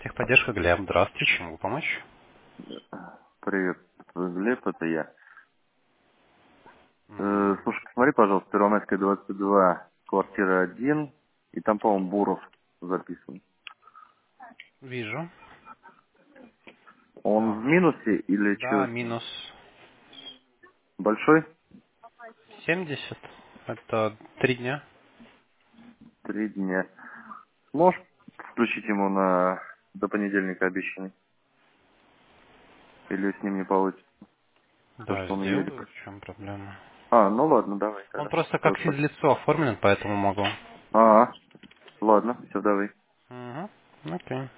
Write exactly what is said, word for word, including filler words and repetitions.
Техподдержка, Глеб. Здравствуйте, чем могу помочь? Привет, Глеб, это я. Э, Мгм. слушай, посмотри, пожалуйста, Первомайская, двадцать два, квартира один, и там, по-моему, Буров записан. Вижу. Он в Ага. минусе или Да, что с ним? минус Большой? семьдесят. Это три дня. Три дня. Можешь включить ему на до понедельника обещанный? Или с ним не получится? То, Да, что он едет. сделаю. В чем проблема? А, ну ладно, давай Он тогда. просто Всё, как спасибо. физлицо оформлен, поэтому могу. А, ладно, все, давай. Угу. Окей.